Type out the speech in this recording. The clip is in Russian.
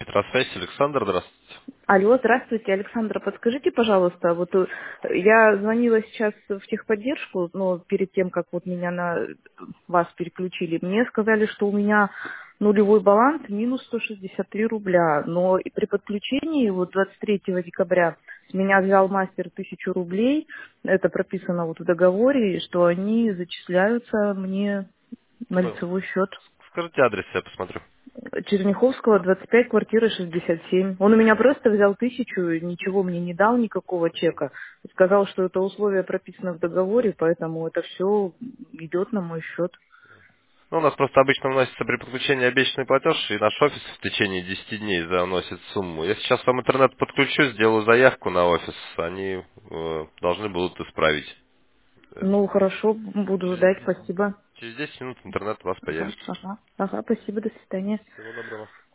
Петросвязь, Александр, здравствуйте. Алло, здравствуйте, Александра, подскажите, пожалуйста, я звонила сейчас в техподдержку, но перед тем, как вот меня на вас переключили, мне сказали, что у меня нулевой баланс минус 163 рубля, но и при подключении вот 23 декабря с меня взял мастер 1000 рублей, это прописано вот в договоре, и что они зачисляются мне на Ну, лицевой счет. скажите адрес, я посмотрю. Черняховского, 25, квартира 67. Он у меня просто взял 1000, ничего мне не дал, никакого чека. Сказал, что это условия прописаны в договоре, поэтому это все идет на мой счет. Ну, у нас просто обычно вносится при подключении обещанный платеж, и наш офис в течение 10 дней заносит сумму. Я сейчас вам интернет подключу, сделаю заявку на офис, они должны будут исправить. Э, Ну, хорошо, буду Через, ждать, спасибо. через 10 минут интернет у вас Ага, появится. ага, ага, спасибо, до свидания. Всего доброго.